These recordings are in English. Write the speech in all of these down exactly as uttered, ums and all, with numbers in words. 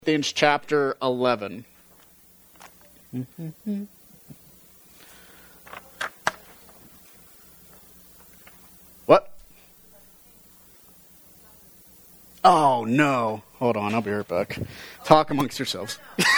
Corinthians chapter eleven. What? Oh, no. Hold on, I'll be right back. Talk amongst yourselves.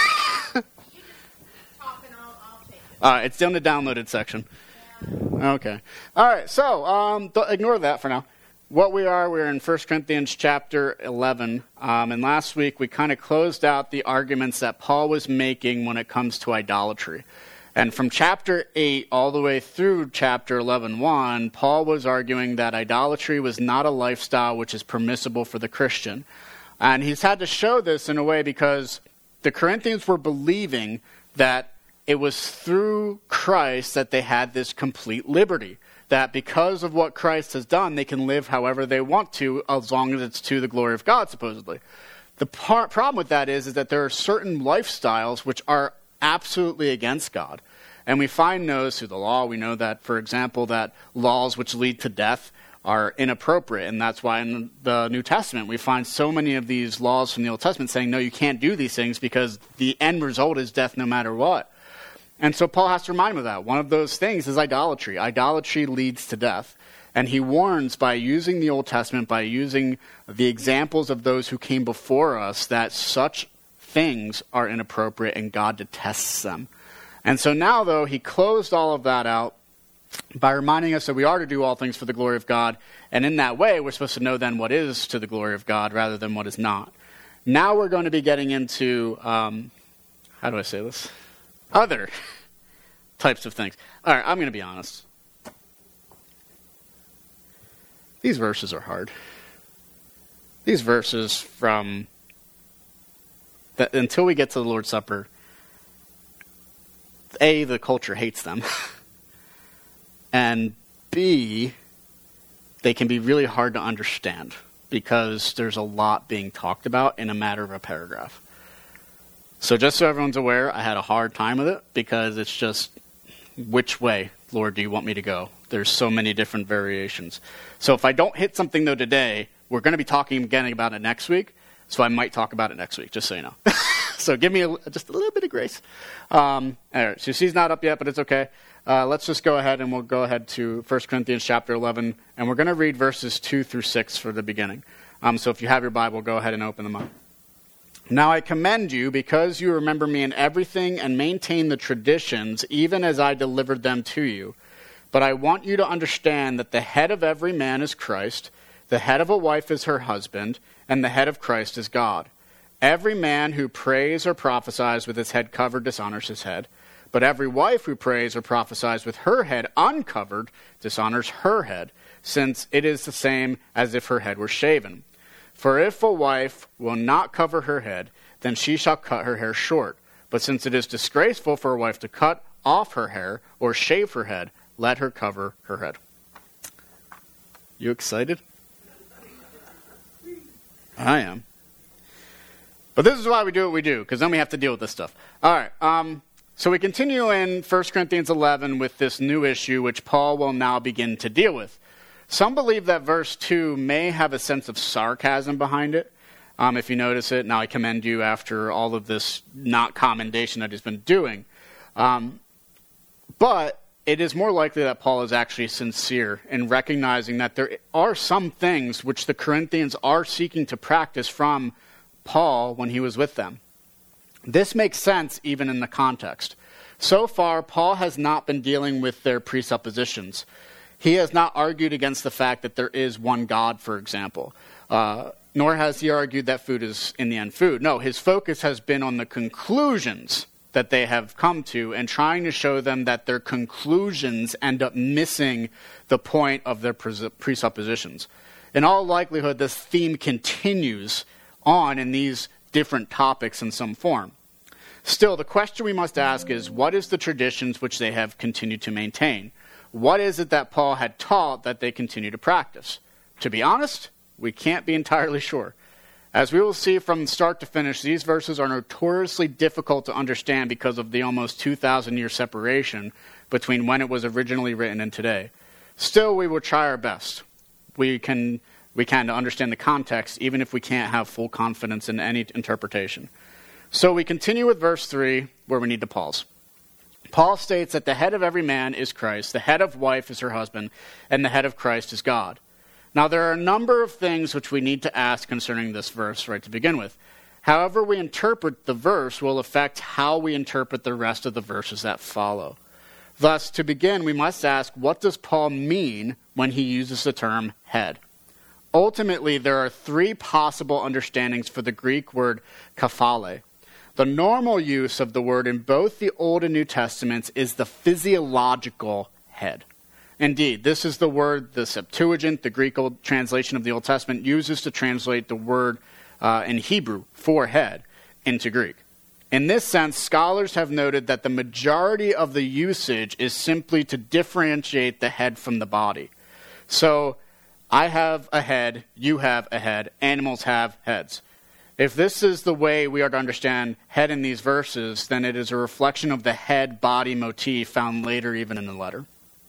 All right, it's in the downloaded section. Okay. All right, so um, don't ignore that for now. What we are, we're in First Corinthians chapter eleven, um, and last week we kind of closed out the arguments that Paul was making when it comes to idolatry. And from chapter eight all the way through chapter eleven one, Paul was arguing that idolatry was not a lifestyle which is permissible for the Christian. And he's had to show this in a way because the Corinthians were believing that it was through Christ that they had this complete liberty. That because of what Christ has done, they can live however they want to, as long as it's to the glory of God, supposedly. The par- problem with that is, is that there are certain lifestyles which are absolutely against God. And we find those through the law. We know that, for example, that laws which lead to death are inappropriate. And that's why in the New Testament we find so many of these laws from the Old Testament saying, no, you can't do these things because the end result is death no matter what. And so Paul has to remind him of that. One of those things is idolatry. Idolatry leads to death. And he warns by using the Old Testament, by using the examples of those who came before us, that such things are inappropriate and God detests them. And so now, though, he closed all of that out by reminding us that we are to do all things for the glory of God. And in that way, we're supposed to know then what is to the glory of God rather than what is not. Now we're going to be getting into, um, how do I say this? Other types of things. All right, I'm going to be honest. These verses are hard. These verses from, the, until we get to the Lord's Supper, A, the culture hates them, and B, they can be really hard to understand because there's a lot being talked about in a matter of a paragraph. So just so everyone's aware, I had a hard time with it because it's just, which way, Lord, do you want me to go? There's so many different variations. So if I don't hit something, though, today, we're going to be talking again about it next week, so I might talk about it next week, just so you know. So give me a, just a little bit of grace. Um, all right, so she's not up yet, but it's okay. Uh, let's just go ahead, and we'll go ahead to First Corinthians chapter eleven, and we're going to read verses two through six for the beginning. Um, so if you have your Bible, go ahead and open them up. Now I commend you because you remember me in everything and maintain the traditions, even as I delivered them to you. But I want you to understand that the head of every man is Christ, the head of a wife is her husband, and the head of Christ is God. Every man who prays or prophesies with his head covered dishonors his head, but every wife who prays or prophesies with her head uncovered dishonors her head, since it is the same as if her head were shaven. For if a wife will not cover her head, then she shall cut her hair short. But since it is disgraceful for a wife to cut off her hair or shave her head, let her cover her head. You excited? I am. But this is why we do what we do, because then we have to deal with this stuff. All right, um, so we continue in First Corinthians eleven with this new issue, which Paul will now begin to deal with. Some believe that verse two may have a sense of sarcasm behind it. Um, if you notice it, now I commend you after all of this not commendation that he's been doing. Um, but it is more likely that Paul is actually sincere in recognizing that there are some things which the Corinthians are seeking to practice from Paul when he was with them. This makes sense even in the context. So far, Paul has not been dealing with their presuppositions. He has not argued against the fact that there is one God, for example. Uh, nor has he argued that food is, in the end, food. No, his focus has been on the conclusions that they have come to and trying to show them that their conclusions end up missing the point of their presuppositions. In all likelihood, this theme continues on in these different topics in some form. Still, the question we must ask is, what is the traditions which they have continued to maintain? What is it that Paul had taught that they continue to practice? To be honest, we can't be entirely sure. As we will see from start to finish, these verses are notoriously difficult to understand because of the almost two thousand year separation between when it was originally written and today. Still, we will try our best. We can, we can to understand the context, even if we can't have full confidence in any interpretation. So we continue with verse three, where we need to pause. Paul states that the head of every man is Christ, the head of wife is her husband, and the head of Christ is God. Now, there are a number of things which we need to ask concerning this verse right to begin with. However we interpret the verse will affect how we interpret the rest of the verses that follow. Thus, to begin, we must ask, what does Paul mean when he uses the term head? Ultimately, there are three possible understandings for the Greek word kephale. The normal use of the word in both the Old and New Testaments is the physiological head. Indeed, this is the word the Septuagint, the Greek old translation of the Old Testament, uses to translate the word uh, in Hebrew for head into Greek. In this sense, scholars have noted that the majority of the usage is simply to differentiate the head from the body. So, I have a head, you have a head, animals have heads. If this is the way we are to understand head in these verses, then it is a reflection of the head-body motif found later even in the letter.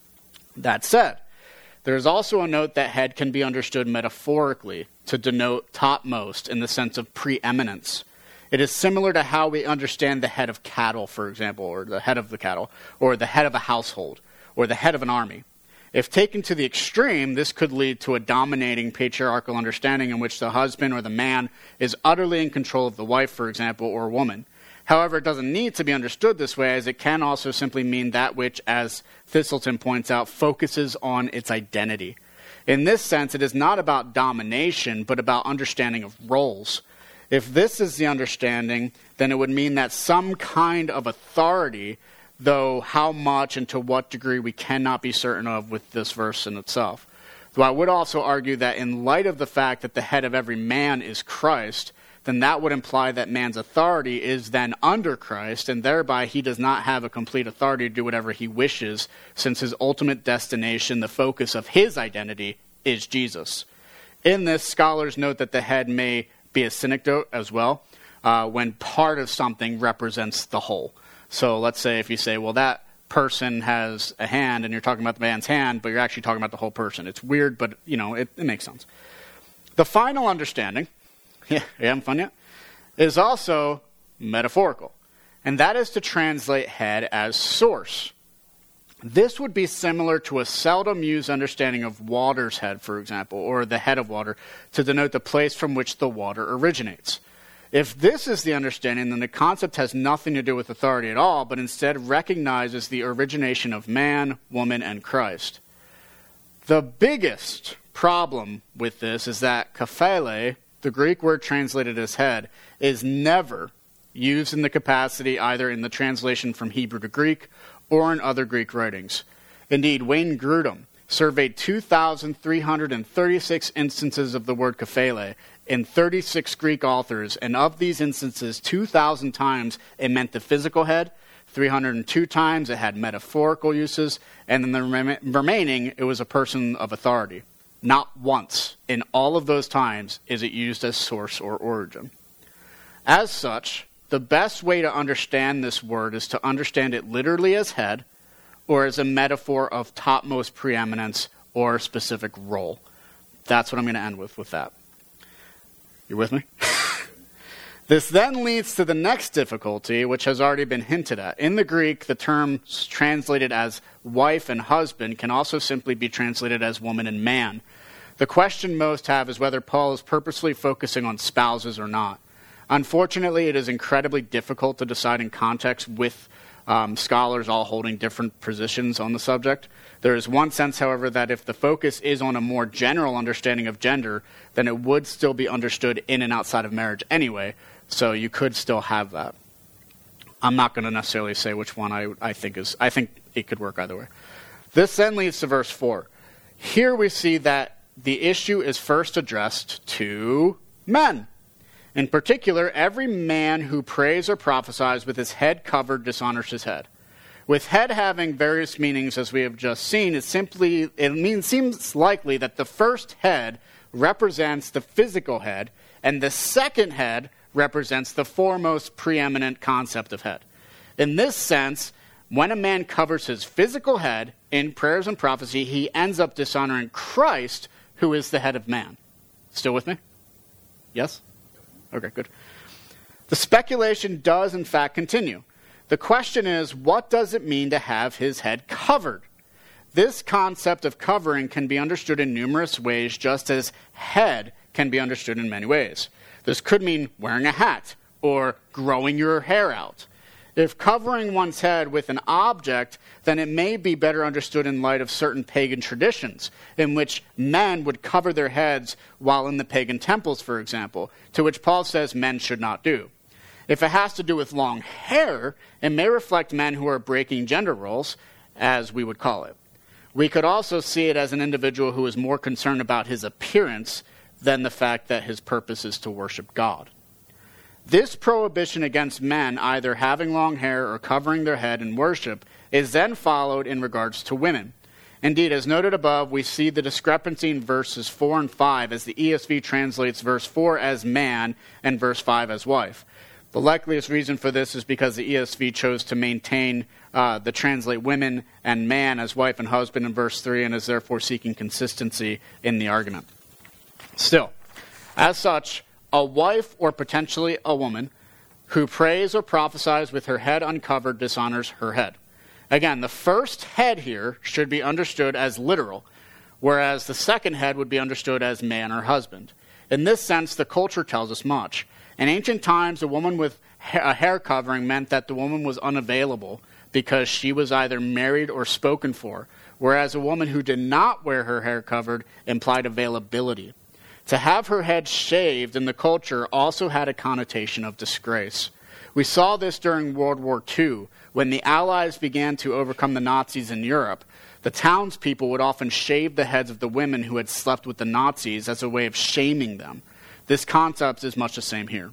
That said, there is also a note that head can be understood metaphorically to denote topmost in the sense of preeminence. It is similar to how we understand the head of cattle, for example, or the head of the cattle, or the head of a household, or the head of an army. If taken to the extreme, this could lead to a dominating patriarchal understanding in which the husband or the man is utterly in control of the wife, for example, or woman. However, it doesn't need to be understood this way, as it can also simply mean that which, as Thistleton points out, focuses on its identity. In this sense, it is not about domination, but about understanding of roles. If this is the understanding, then it would mean that some kind of authority, though how much and to what degree we cannot be certain of with this verse in itself. Though I would also argue that in light of the fact that the head of every man is Christ, then that would imply that man's authority is then under Christ, and thereby he does not have a complete authority to do whatever he wishes, since his ultimate destination, the focus of his identity, is Jesus. In this, scholars note that the head may be a synecdoche as well, uh, when part of something represents the whole. So let's say if you say, well, that person has a hand, and you're talking about the man's hand, but you're actually talking about the whole person. It's weird, but, you know, it, it makes sense. The final understanding, yeah, you having fun yet? Is also metaphorical, and that is to translate head as source. This would be similar to a seldom used understanding of water's head, for example, or the head of water, to denote the place from which the water originates. If this is the understanding, then the concept has nothing to do with authority at all, but instead recognizes the origination of man, woman, and Christ. The biggest problem with this is that kephale, the Greek word translated as head, is never used in the capacity either in the translation from Hebrew to Greek or in other Greek writings. Indeed, Wayne Grudem surveyed two thousand three hundred thirty-six instances of the word kephale in thirty-six Greek authors, and of these instances, two thousand times it meant the physical head, three hundred two times it had metaphorical uses, and in the rem- remaining, it was a person of authority. Not once in all of those times is it used as source or origin. As such, the best way to understand this word is to understand it literally as head, or as a metaphor of topmost preeminence or specific role. That's what I'm going to end with with that. You with me? This then leads to the next difficulty, which has already been hinted at. In the Greek, the terms translated as wife and husband can also simply be translated as woman and man. The question most have is whether Paul is purposely focusing on spouses or not. Unfortunately, it is incredibly difficult to decide in context with um, scholars all holding different positions on the subject. There is one sense, however, that if the focus is on a more general understanding of gender, then it would still be understood in and outside of marriage anyway, so you could still have that. I'm not going to necessarily say which one I, I think is. I think it could work either way. This then leads to verse four. Here we see that the issue is first addressed to men. In particular, every man who prays or prophesies with his head covered dishonors his head. With head having various meanings, as we have just seen, it simply it means seems likely that the first head represents the physical head, and the second head represents the foremost preeminent concept of head. In this sense, when a man covers his physical head in prayers and prophecy, he ends up dishonoring Christ, who is the head of man. Still with me? Yes? Okay, good. The speculation does, in fact, continue. The question is, what does it mean to have his head covered? This concept of covering can be understood in numerous ways, just as head can be understood in many ways. This could mean wearing a hat or growing your hair out. If covering one's head with an object, then it may be better understood in light of certain pagan traditions, in which men would cover their heads while in the pagan temples, for example, to which Paul says men should not do. If it has to do with long hair, it may reflect men who are breaking gender roles, as we would call it. We could also see it as an individual who is more concerned about his appearance than the fact that his purpose is to worship God. This prohibition against men either having long hair or covering their head in worship is then followed in regards to women. Indeed, as noted above, we see the discrepancy in verses four and five, as the E S V translates verse four as man and verse five as wife. The likeliest reason for this is because the E S V chose to maintain uh, the translate women and man as wife and husband in verse three, and is therefore seeking consistency in the argument. Still, as such, a wife, or potentially a woman, who prays or prophesies with her head uncovered dishonors her head. Again, the first head here should be understood as literal, whereas the second head would be understood as man or husband. In this sense, the culture tells us much. In ancient times, a woman with a hair covering meant that the woman was unavailable because she was either married or spoken for, whereas a woman who did not wear her hair covered implied availability. To have her head shaved in the culture also had a connotation of disgrace. We saw this during World War Two, when the Allies began to overcome the Nazis in Europe. The townspeople would often shave the heads of the women who had slept with the Nazis as a way of shaming them. This concept is much the same here.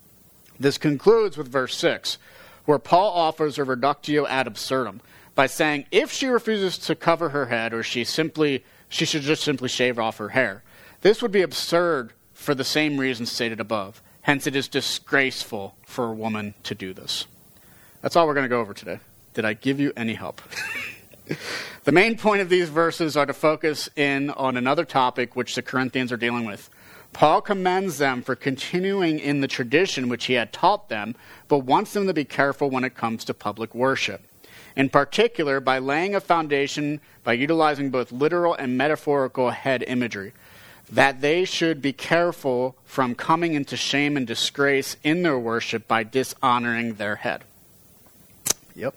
This concludes with verse six, where Paul offers a reductio ad absurdum by saying if she refuses to cover her head, or she simply she should just simply shave off her hair. This would be absurd for the same reasons stated above. Hence, it is disgraceful for a woman to do this. That's all we're going to go over today. Did I give you any help? The main point of these verses are to focus in on another topic which the Corinthians are dealing with. Paul commends them for continuing in the tradition which he had taught them, but wants them to be careful when it comes to public worship. In particular, by laying a foundation by utilizing both literal and metaphorical head imagery, that they should be careful from coming into shame and disgrace in their worship by dishonoring their head. Yep.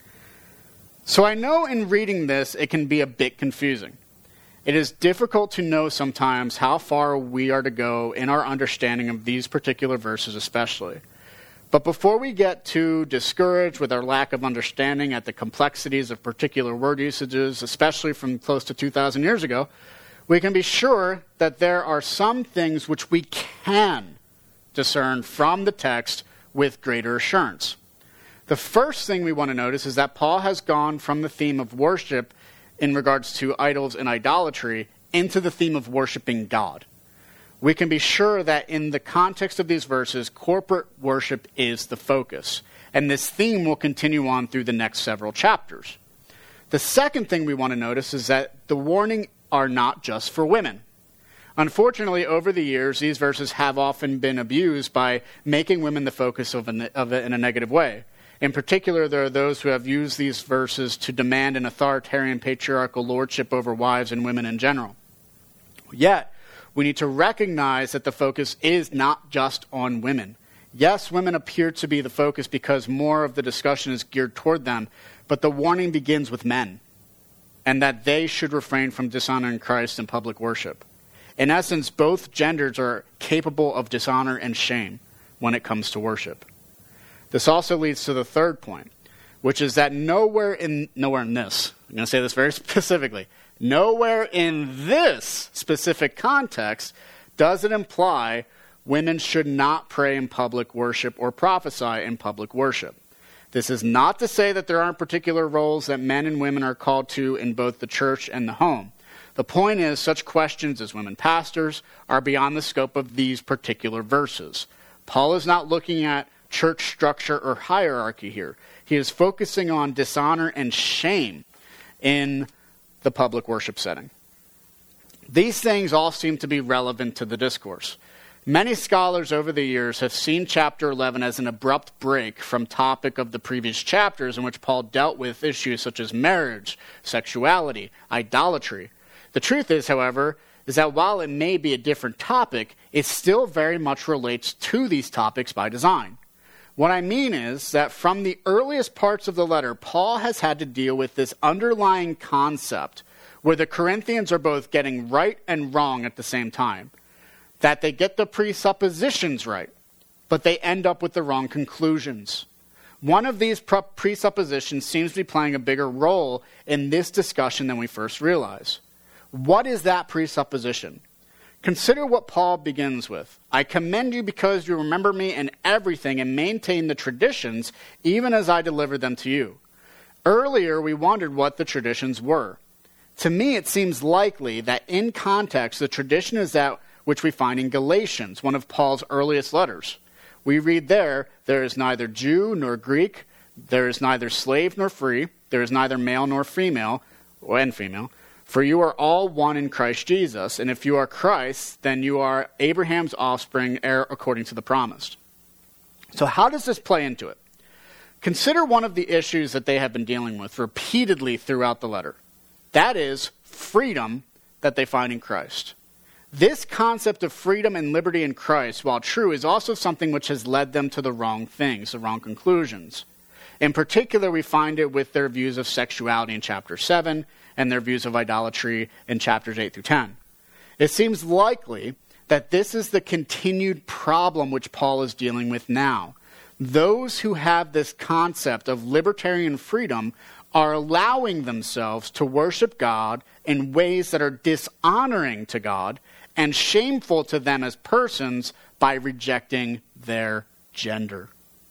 So I know in reading this, it can be a bit confusing. It is difficult to know sometimes how far we are to go in our understanding of these particular verses especially. But before we get too discouraged with our lack of understanding at the complexities of particular word usages, especially from close to two thousand years ago, we can be sure that there are some things which we can discern from the text with greater assurance. The first thing we want to notice is that Paul has gone from the theme of worship in regards to idols and idolatry into the theme of worshiping God. We can be sure that in the context of these verses, corporate worship is the focus, and this theme will continue on through the next several chapters. The second thing we want to notice is that the warning are not just for women. Unfortunately, over the years, these verses have often been abused by making women the focus of, a, of it in a negative way. In particular, there are those who have used these verses to demand an authoritarian patriarchal lordship over wives and women in general. Yet, we need to recognize that the focus is not just on women. Yes, women appear to be the focus because more of the discussion is geared toward them, but the warning begins with men, and that they should refrain from dishonoring Christ in public worship. In essence, both genders are capable of dishonor and shame when it comes to worship. This also leads to the third point, which is that nowhere in nowhere in this, I'm going to say this very specifically, nowhere in this specific context does it imply women should not pray in public worship or prophesy in public worship. This is not to say that there aren't particular roles that men and women are called to in both the church and the home. The point is, such questions as women pastors are beyond the scope of these particular verses. Paul is not looking at church structure or hierarchy here. He is focusing on dishonor and shame in the public worship setting. These things all seem to be relevant to the discourse. Many scholars over the years have seen chapter eleven as an abrupt break from topic of the previous chapters in which Paul dealt with issues such as marriage, sexuality, idolatry. The truth is, however, is that while it may be a different topic, it still very much relates to these topics by design. What I mean is that from the earliest parts of the letter, Paul has had to deal with this underlying concept where the Corinthians are both getting right and wrong at the same time. That they get the presuppositions right, but they end up with the wrong conclusions. One of these presuppositions seems to be playing a bigger role in this discussion than we first realize. What is that presupposition? Consider what Paul begins with. I commend you because you remember me in everything and maintain the traditions, even as I delivered them to you. Earlier, we wondered what the traditions were. To me, it seems likely that in context, the tradition is that which we find in Galatians, one of Paul's earliest letters. We read there, there is neither Jew nor Greek, there is neither slave nor free, there is neither male nor female, and female, for you are all one in Christ Jesus, and if you are Christ, then you are Abraham's offspring, heir according to the promise. So how does this play into it? Consider one of the issues that they have been dealing with repeatedly throughout the letter. That is freedom that they find in Christ. This concept of freedom and liberty in Christ, while true, is also something which has led them to the wrong things, the wrong conclusions. In particular, we find it with their views of sexuality in chapter seven and their views of idolatry in chapters eight through ten. It seems likely that this is the continued problem which Paul is dealing with now. Those who have this concept of libertarian freedom are allowing themselves to worship God in ways that are dishonoring to God and shameful to them as persons by rejecting their gender.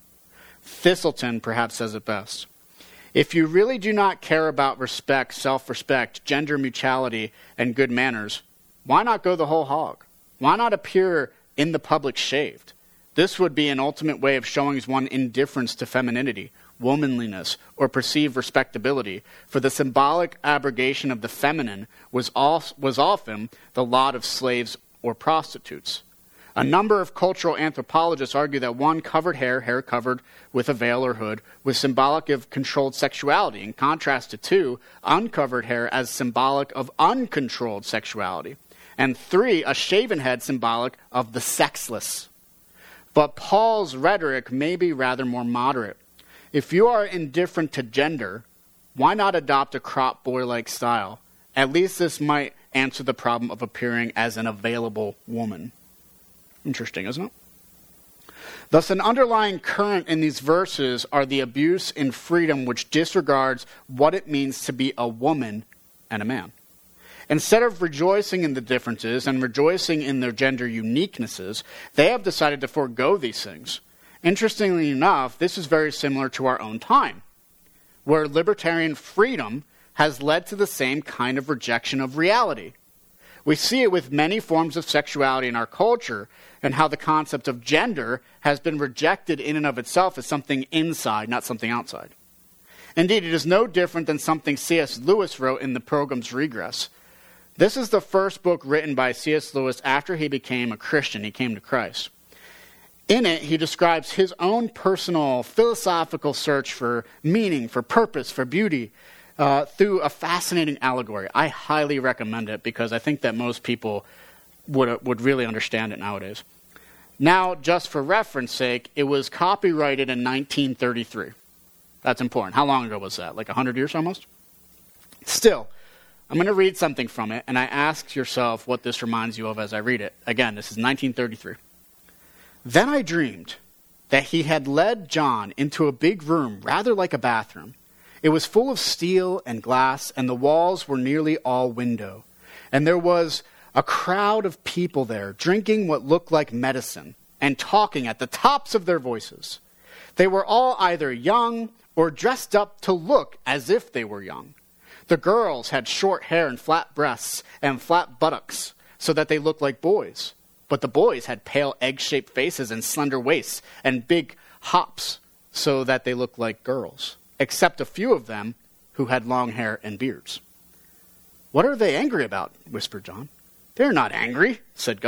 Thistleton perhaps says it best. If you really do not care about respect, self-respect, gender mutuality, and good manners, why not go the whole hog? Why not appear in the public shaved? This would be an ultimate way of showing one's indifference to femininity, womanliness, or perceived respectability, for the symbolic abrogation of the feminine was, all, was often the lot of slaves or prostitutes. A number of cultural anthropologists argue that one, covered hair, hair covered with a veil or hood, was symbolic of controlled sexuality, in contrast to two, uncovered hair as symbolic of uncontrolled sexuality, and three, a shaven head symbolic of the sexless. But Paul's rhetoric may be rather more moderate. If you are indifferent to gender, why not adopt a crop boy-like style? At least this might answer the problem of appearing as an available woman. Interesting, isn't it? Thus, an underlying current in these verses are the abuse in freedom which disregards what it means to be a woman and a man. Instead of rejoicing in the differences and rejoicing in their gender uniquenesses, they have decided to forego these things. Interestingly enough, this is very similar to our own time, where libertarian freedom has led to the same kind of rejection of reality. We see it with many forms of sexuality in our culture, and how the concept of gender has been rejected in and of itself as something inside, not something outside. Indeed, it is no different than something C S Lewis wrote in The Pilgrim's Regress. This is the first book written by C S Lewis after he became a Christian. He came to Christ. In it, he describes his own personal philosophical search for meaning, for purpose, for beauty, uh, through a fascinating allegory. I highly recommend it because I think that most people would would really understand it nowadays. Now, just for reference sake, it was copyrighted in nineteen thirty-three. That's important. How long ago was that? Like one hundred years almost? Still, I'm going to read something from it, and I ask yourself what this reminds you of as I read it. Again, this is nineteen thirty-three. Then I dreamed that he had led John into a big room, rather like a bathroom. It was full of steel and glass, and the walls were nearly all window. And there was a crowd of people there, drinking what looked like medicine, and talking at the tops of their voices. They were all either young or dressed up to look as if they were young. The girls had short hair and flat breasts and flat buttocks, so that they looked like boys. But the boys had pale egg-shaped faces and slender waists and big hops, so that they looked like girls, except a few of them who had long hair and beards. "What are they angry about?" whispered John. "They're not angry," said Gus.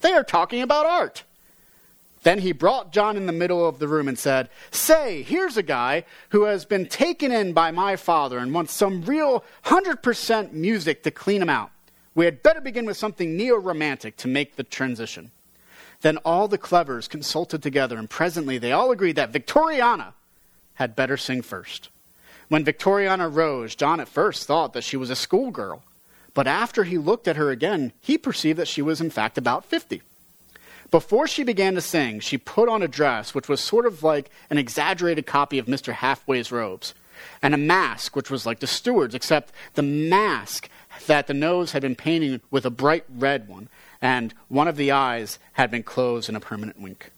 They are talking about art. Then he brought John in the middle of the room and said, say, here's a guy who has been taken in by my father and wants some real one hundred percent music to clean him out. We had better begin with something neo-romantic to make the transition. Then all the clevers consulted together, and presently they all agreed that Victoriana had better sing first. When Victoriana rose, John at first thought that she was a schoolgirl, but after he looked at her again, he perceived that she was in fact about fifty. Before she began to sing, she put on a dress which was sort of like an exaggerated copy of Mister Halfway's robes, and a mask which was like the steward's, except the mask that the nose had been painted with a bright red one, and one of the eyes had been closed in a permanent wink.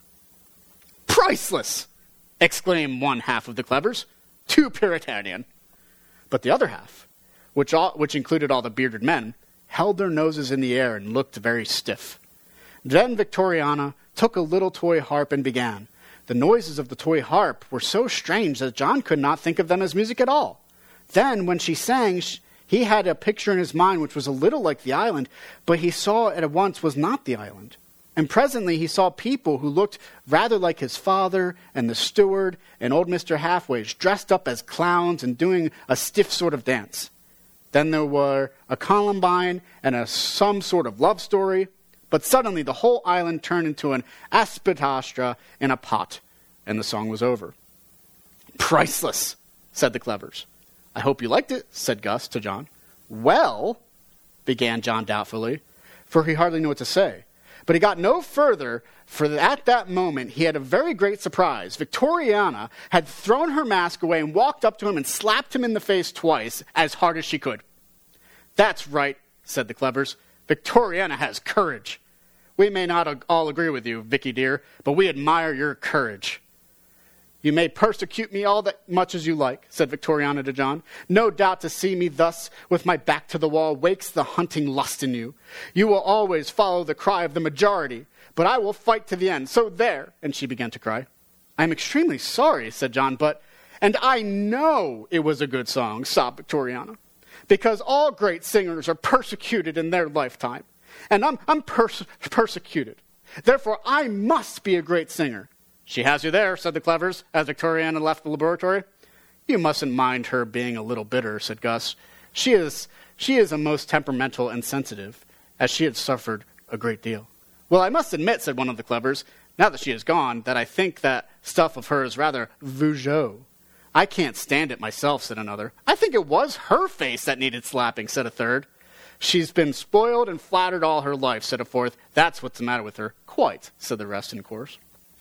Priceless! Exclaimed one half of the clevers. Too Puritanian. But the other half, which, all, which included all the bearded men, held their noses in the air and looked very stiff. Then Victoriana took a little toy harp and began. The noises of the toy harp were so strange that John could not think of them as music at all. Then, when she sang, he had a picture in his mind which was a little like the island, but he saw it at once was not the island. And presently he saw people who looked rather like his father and the steward and old Mister Halfways, dressed up as clowns and doing a stiff sort of dance. Then there were a Columbine and a some sort of love story. But suddenly the whole island turned into an aspidastra in a pot, and the song was over. Priceless, said the clevers. I hope you liked it, said Gus to John. Well, began John doubtfully, for he hardly knew what to say. But he got no further, for at that moment he had a very great surprise. Victoriana had thrown her mask away and walked up to him and slapped him in the face twice, as hard as she could. That's right, said the clevers. Victoriana has courage. We may not all agree with you, Vicky dear, but we admire your courage. You may persecute me all that much as you like, said Victoriana to John. No doubt to see me thus with my back to the wall wakes the hunting lust in you. You will always follow the cry of the majority, but I will fight to the end. So there, and she began to cry. I am extremely sorry, said John, but, and I know it was a good song, sobbed Victoriana, because all great singers are persecuted in their lifetime. And I'm, I'm perse- persecuted. Therefore, I must be a great singer. She has you there, said the clevers, as Victoriana left the laboratory. You mustn't mind her being a little bitter, said Gus. She is, she is a most temperamental and sensitive, as she had suffered a great deal. Well, I must admit, said one of the clevers, now that she is gone, that I think that stuff of hers rather Vougeot. I can't stand it myself, said another. I think it was her face that needed slapping, said a third. She's been spoiled and flattered all her life, said a fourth. That's what's the matter with her. Quite, said the rest in chorus.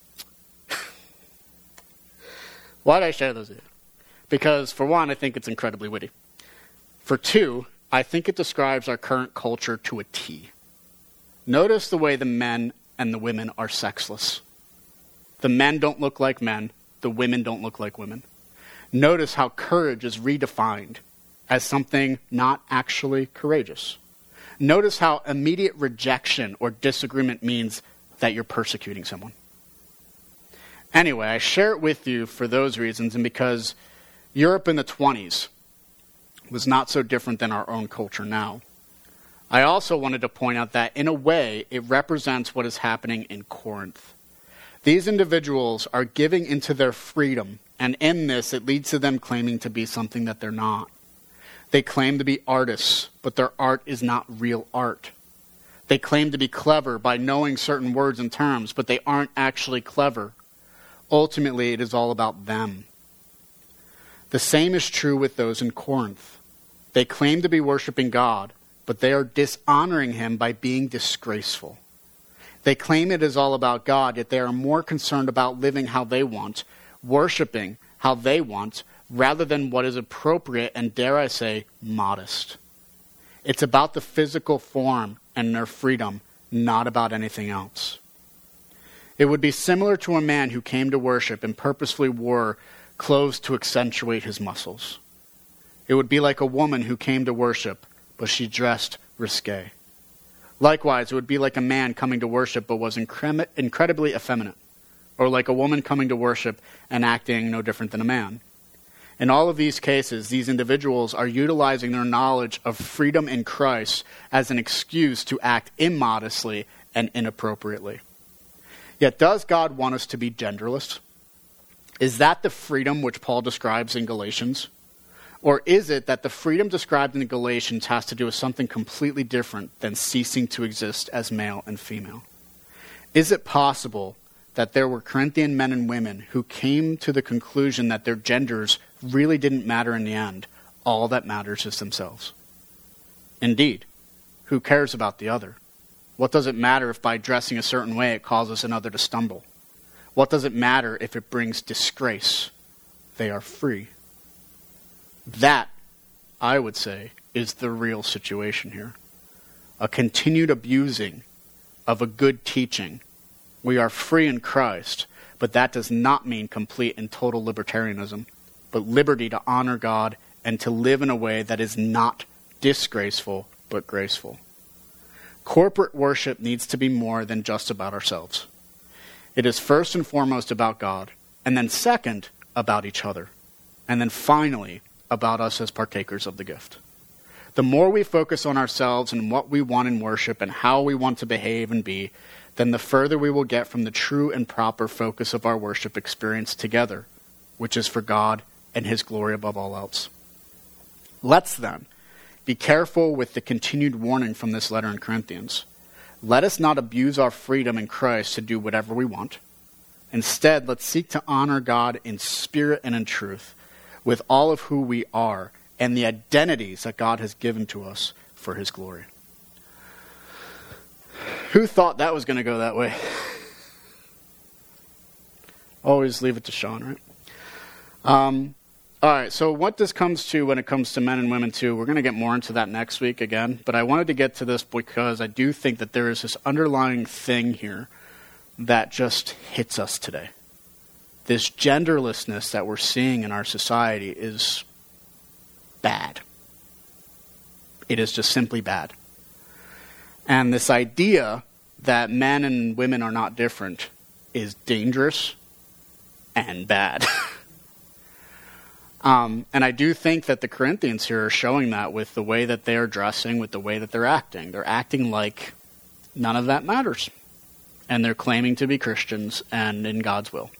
Why did I share those with you? Because, for one, I think it's incredibly witty. For two, I think it describes our current culture to a T. Notice the way the men and the women are sexless. The men don't look like men. The women don't look like women. Notice how courage is redefined as something not actually courageous. Notice how immediate rejection or disagreement means that you're persecuting someone. Anyway, I share it with you for those reasons and because Europe in the twenties was not so different than our own culture now. I also wanted to point out that, in a way, it represents what is happening in Corinth. These individuals are giving into their freedom, and in this, it leads to them claiming to be something that they're not. They claim to be artists, but their art is not real art. They claim to be clever by knowing certain words and terms, but they aren't actually clever. Ultimately, it is all about them. The same is true with those in Corinth. They claim to be worshiping God, but they are dishonoring him by being disgraceful. They claim it is all about God, yet they are more concerned about living how they want, worshiping how they want, rather than what is appropriate and, dare I say, modest. It's about the physical form and their freedom, not about anything else. It would be similar to a man who came to worship and purposefully wore clothes to accentuate his muscles. It would be like a woman who came to worship, but she dressed risque. Likewise, it would be like a man coming to worship but was incre- incredibly effeminate, or like a woman coming to worship and acting no different than a man. In all of these cases, these individuals are utilizing their knowledge of freedom in Christ as an excuse to act immodestly and inappropriately. Yet does God want us to be genderless? Is that the freedom which Paul describes in Galatians? Or is it that the freedom described in the Galatians has to do with something completely different than ceasing to exist as male and female? Is it possible that there were Corinthian men and women who came to the conclusion that their genders really didn't matter in the end? All that matters is themselves. Indeed, who cares about the other? What does it matter if by dressing a certain way it causes another to stumble? What does it matter if it brings disgrace? They are free. That, I would say, is the real situation here. A continued abusing of a good teaching. We are free in Christ, but that does not mean complete and total libertarianism, but liberty to honor God and to live in a way that is not disgraceful, but graceful. Corporate worship needs to be more than just about ourselves. It is first and foremost about God, and then second, about each other, and then finally, about us as partakers of the gift. The more we focus on ourselves and what we want in worship and how we want to behave and be, then the further we will get from the true and proper focus of our worship experience together, which is for God and His glory above all else. Let's then be careful with the continued warning from this letter in Corinthians. Let us not abuse our freedom in Christ to do whatever we want. Instead, let's seek to honor God in spirit and in truth, with all of who we are and the identities that God has given to us for His glory. Who thought that was going to go that way? Always leave it to Sean, right? Um, all right, so what this comes to when it comes to men and women too, we're going to get more into that next week again, but I wanted to get to this because I do think that there is this underlying thing here that just hits us today. This genderlessness that we're seeing in our society is bad. It is just simply bad. And this idea that men and women are not different is dangerous and bad. um, and I do think that the Corinthians here are showing that with the way that they're dressing, with the way that they're acting. They're acting like none of that matters. And they're claiming to be Christians and in God's will.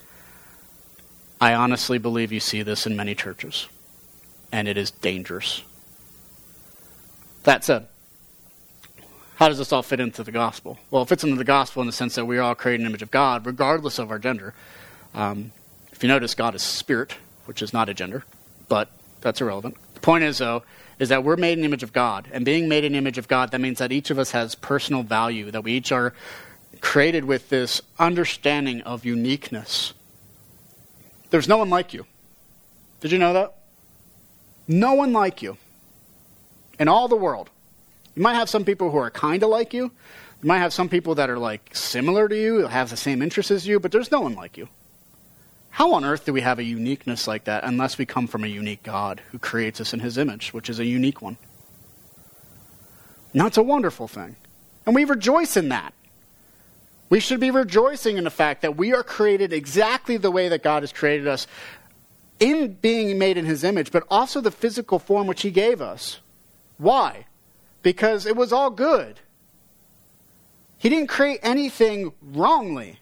I honestly believe you see this in many churches, and it is dangerous. That said, how does this all fit into the gospel? Well, it fits into the gospel in the sense that we are all created in the image of God, regardless of our gender. Um, if you notice, God is spirit, which is not a gender, but that's irrelevant. The point is, though, is that we're made in the image of God, and being made in the image of God, that means that each of us has personal value, that we each are created with this understanding of uniqueness. There's no one like you. Did you know that? No one like you in all the world. You might have some people who are kind of like you. You might have some people that are like similar to you, have the same interests as you, but there's no one like you. How on earth do we have a uniqueness like that unless we come from a unique God who creates us in His image, which is a unique one? Now, it's a wonderful thing. And we rejoice in that. We should be rejoicing in the fact that we are created exactly the way that God has created us in being made in His image, but also the physical form which He gave us. Why? Because it was all good. He didn't create anything wrongly.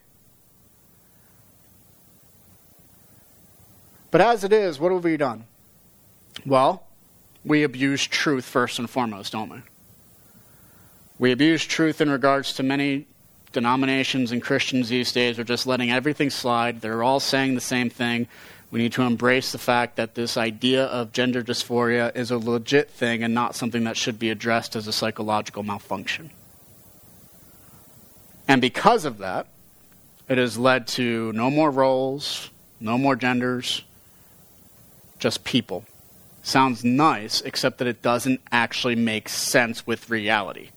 But as it is, what have we done? Well, we abuse truth first and foremost, don't we? We abuse truth in regards to many denominations and Christians these days are just letting everything slide. They're all saying the same thing. We need to embrace the fact that this idea of gender dysphoria is a legit thing and not something that should be addressed as a psychological malfunction. And because of that, it has led to no more roles, no more genders, just people. Sounds nice, except that it doesn't actually make sense with reality.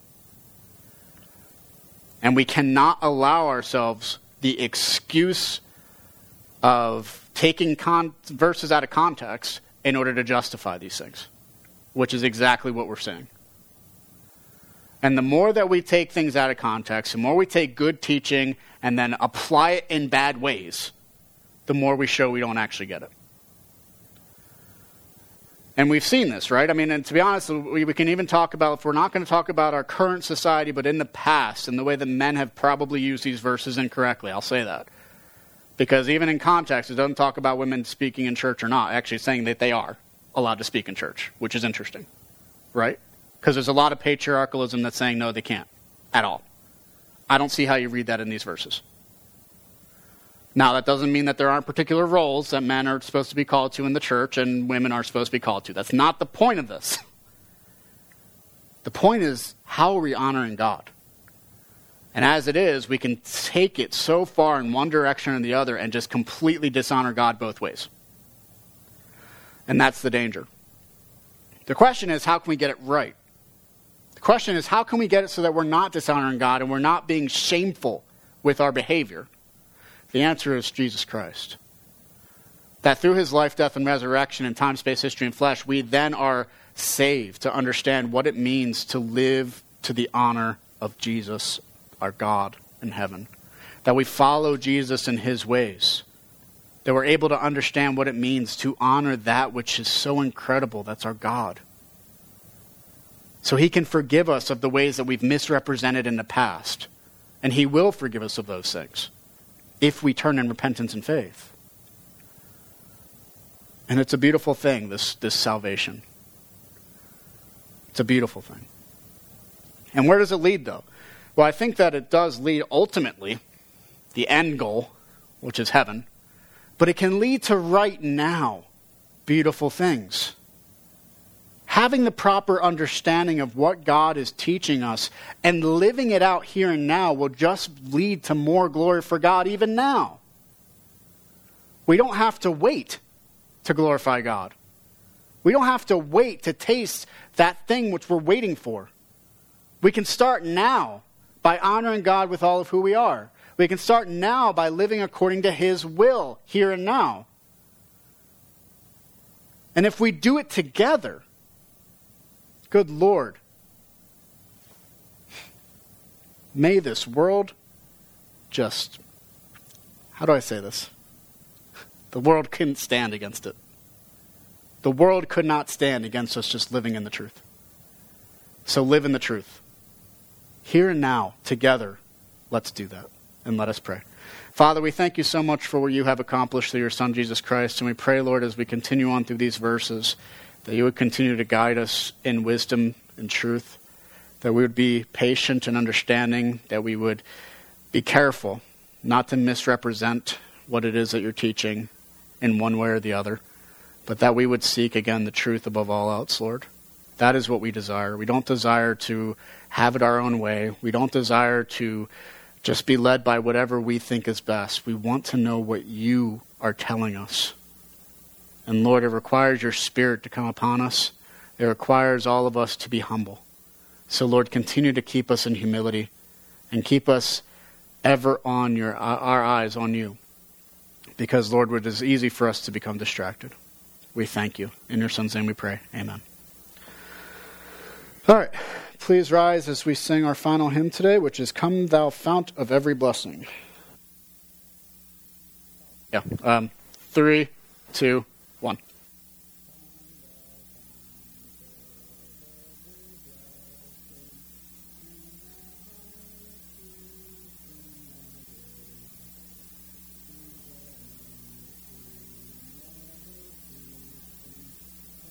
And we cannot allow ourselves the excuse of taking con- verses out of context in order to justify these things, which is exactly what we're saying. And the more that we take things out of context, the more we take good teaching and then apply it in bad ways, the more we show we don't actually get it. And we've seen this, right? I mean, and to be honest, we, we can even talk about, if we're not going to talk about our current society, but in the past, and the way that men have probably used these verses incorrectly, I'll say that. Because even in context, it doesn't talk about women speaking in church or not, actually saying that they are allowed to speak in church, which is interesting, right? Because there's a lot of patriarchalism that's saying, no, they can't at all. I don't see how you read that in these verses. Now, that doesn't mean that there aren't particular roles that men are supposed to be called to in the church and women are supposed to be called to. That's not the point of this. The point is, how are we honoring God? And as it is, we can take it so far in one direction or the other and just completely dishonor God both ways. And that's the danger. The question is, how can we get it right? The question is, how can we get it so that we're not dishonoring God and we're not being shameful with our behavior? The answer is Jesus Christ. That through his life, death, and resurrection in time, space, history, and flesh, we then are saved to understand what it means to live to the honor of Jesus, our God in heaven. That we follow Jesus in his ways. That we're able to understand what it means to honor that which is so incredible. That's our God. So he can forgive us of the ways that we've misrepresented in the past. And he will forgive us of those things if we turn in repentance and faith. And it's a beautiful thing, this, this salvation. It's a beautiful thing. And where does it lead, though? Well, I think that it does lead ultimately, the end goal, which is heaven, but it can lead to right now beautiful things. Having the proper understanding of what God is teaching us and living it out here and now will just lead to more glory for God even now. We don't have to wait to glorify God. We don't have to wait to taste that thing which we're waiting for. We can start now by honoring God with all of who we are. We can start now by living according to his will here and now. And if we do it together, good Lord, may this world just, how do I say this? The world couldn't stand against it. The world could not stand against us just living in the truth. So live in the truth. Here and now, together, let's do that. And let us pray. Father, we thank you so much for what you have accomplished through your Son, Jesus Christ. And we pray, Lord, as we continue on through these verses, that you would continue to guide us in wisdom and truth, that we would be patient and understanding, that we would be careful not to misrepresent what it is that you're teaching in one way or the other, but that we would seek, again, the truth above all else, Lord. That is what we desire. We don't desire to have it our own way. We don't desire to just be led by whatever we think is best. We want to know what you are telling us. And Lord, it requires your Spirit to come upon us. It requires all of us to be humble. So Lord, continue to keep us in humility and keep us ever on your our eyes on you. Because Lord, it is easy for us to become distracted. We thank you. In your Son's name we pray. Amen. All right. Please rise as we sing our final hymn today, which is Come Thou Fount of Every Blessing. Yeah. Um, three, two,